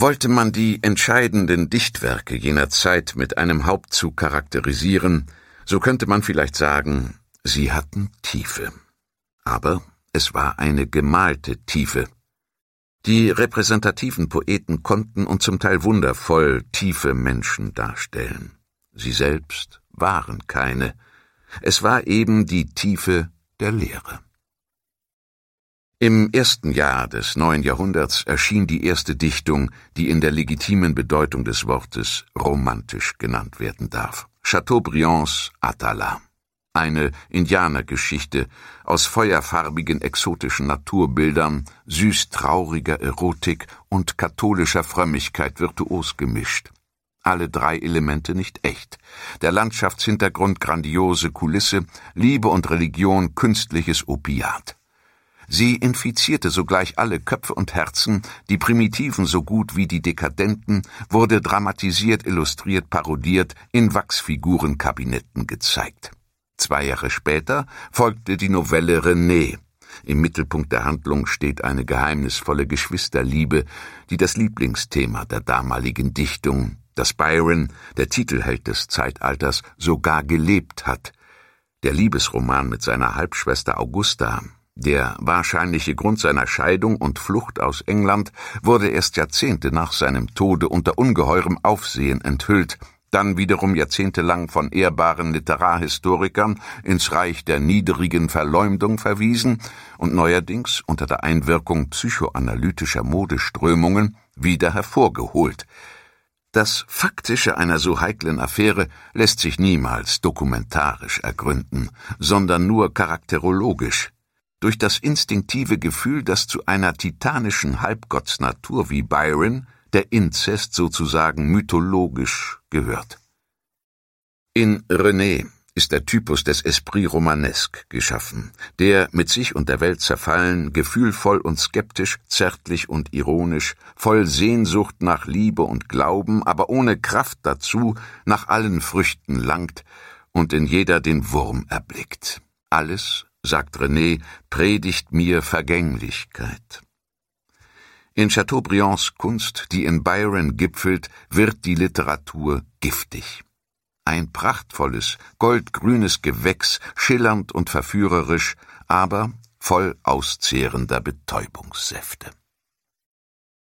Wollte man die entscheidenden Dichtwerke jener Zeit mit einem Hauptzug charakterisieren, so könnte man vielleicht sagen, sie hatten Tiefe. Aber es war eine gemalte Tiefe. Die repräsentativen Poeten konnten und zum Teil wundervoll tiefe Menschen darstellen. Sie selbst waren keine. Es war eben die Tiefe der Lehre. Im ersten Jahr des neuen Jahrhunderts erschien die erste Dichtung, die in der legitimen Bedeutung des Wortes romantisch genannt werden darf. Chateaubriands Atala. Eine Indianergeschichte aus feuerfarbigen exotischen Naturbildern, süß-trauriger Erotik und katholischer Frömmigkeit virtuos gemischt. Alle drei Elemente nicht echt. Der Landschaftshintergrund grandiose Kulisse, Liebe und Religion künstliches Opiat. Sie infizierte sogleich alle Köpfe und Herzen, die Primitiven so gut wie die Dekadenten, wurde dramatisiert, illustriert, parodiert, in Wachsfigurenkabinetten gezeigt. 2 Jahre später folgte die Novelle René. Im Mittelpunkt der Handlung steht eine geheimnisvolle Geschwisterliebe, die das Lieblingsthema der damaligen Dichtung, das Byron, der Titelheld des Zeitalters, sogar gelebt hat. Der Liebesroman mit seiner Halbschwester Augusta, der wahrscheinliche Grund seiner Scheidung und Flucht aus England, wurde erst Jahrzehnte nach seinem Tode unter ungeheurem Aufsehen enthüllt, dann wiederum jahrzehntelang von ehrbaren Literarhistorikern ins Reich der niedrigen Verleumdung verwiesen und neuerdings unter der Einwirkung psychoanalytischer Modeströmungen wieder hervorgeholt. Das Faktische einer so heiklen Affäre lässt sich niemals dokumentarisch ergründen, sondern nur charakterologisch. Durch das instinktive Gefühl, dass zu einer titanischen Halbgottsnatur wie Byron der Inzest sozusagen mythologisch gehört. In René ist der Typus des Esprit romanesque geschaffen, der mit sich und der Welt zerfallen, gefühlvoll und skeptisch, zärtlich und ironisch, voll Sehnsucht nach Liebe und Glauben, aber ohne Kraft dazu, nach allen Früchten langt und in jeder den Wurm erblickt. Alles, sagt René, predigt mir Vergänglichkeit. In Chateaubriands Kunst, die in Byron gipfelt, wird die Literatur giftig. Ein prachtvolles, goldgrünes Gewächs, schillernd und verführerisch, aber voll auszehrender Betäubungssäfte.